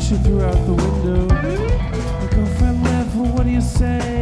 she threw out the window. My girlfriend left, well, what do you say?